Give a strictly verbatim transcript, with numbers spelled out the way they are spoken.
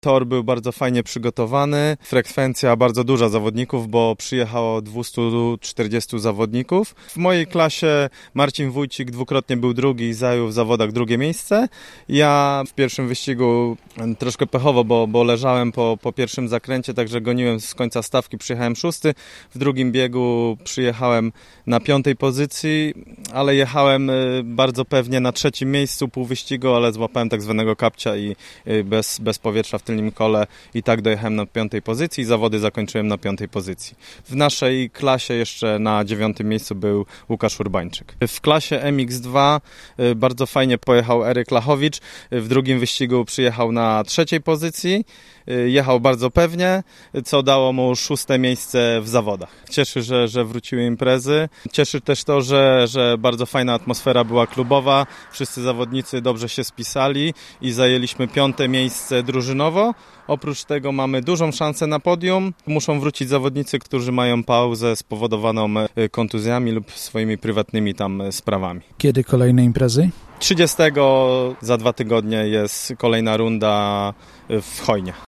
Tor był bardzo fajnie przygotowany, frekwencja bardzo duża zawodników, bo przyjechało dwieście czterdzieści zawodników. W mojej klasie Marcin Wójcik dwukrotnie był drugi i zajął w zawodach drugie miejsce. Ja w pierwszym wyścigu troszkę pechowo, bo, bo leżałem po, po pierwszym zakręcie, także goniłem z końca stawki, przyjechałem szósty. W drugim biegu przyjechałem na piątej pozycji, ale jechałem bardzo pewnie na trzecim miejscu pół wyścigu, ale złapałem tak zwanego kapcia i bez, bez powietrza w tylnym kole i tak dojechałem na piątej pozycji i zawody zakończyłem na piątej pozycji. W naszej klasie jeszcze na dziewiątym miejscu był Łukasz Urbańczyk. W klasie M X dwa bardzo fajnie pojechał Eryk Lachowicz. W drugim wyścigu przyjechał na trzeciej pozycji. Jechał bardzo pewnie, co dało mu szóste miejsce w zawodach. Cieszy, że, że wróciły imprezy. Cieszy też to, że, że bardzo fajna atmosfera była klubowa. Wszyscy zawodnicy dobrze się spisali i zajęliśmy piąte miejsce drużynowo. Oprócz tego mamy dużą szansę na podium. Muszą wrócić zawodnicy, którzy mają pauzę spowodowaną kontuzjami lub swoimi prywatnymi tam sprawami. Kiedy kolejne imprezy? trzydziestego za dwa tygodnie jest kolejna runda w Chojnie.